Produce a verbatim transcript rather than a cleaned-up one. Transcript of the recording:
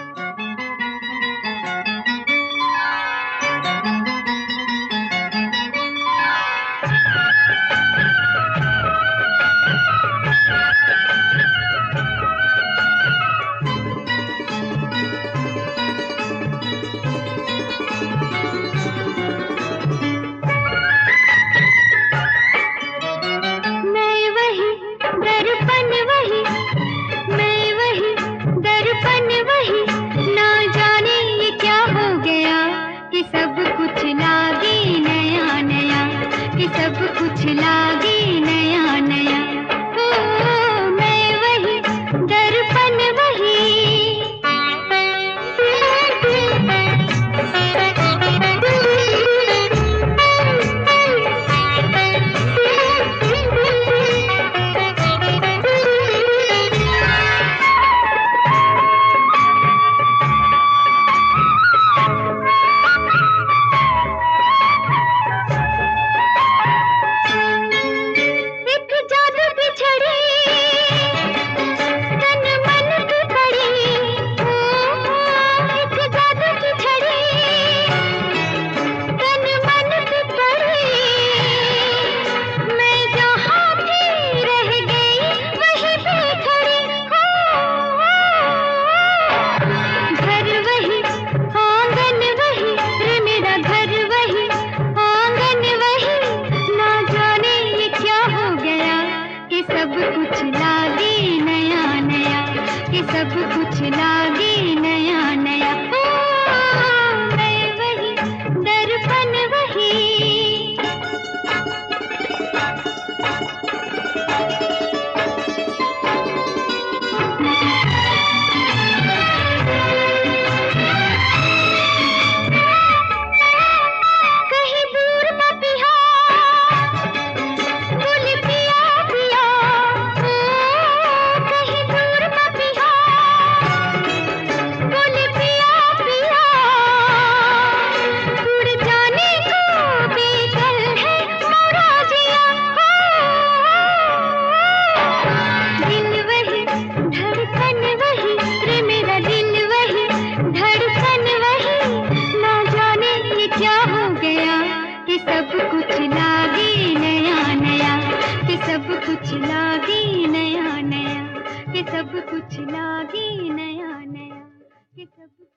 सब कुछ लागे नया नया। ओ मैं वही दर्पण वही, सब कुछ लागे नया नया, कि सब कुछ लागे नया नया। ओ मैं वही दर्पण वही। सब कुछ लागे नया नया, कि सब कुछ लागे नया नया, कि सब कुछ लागे नया नया, कि सब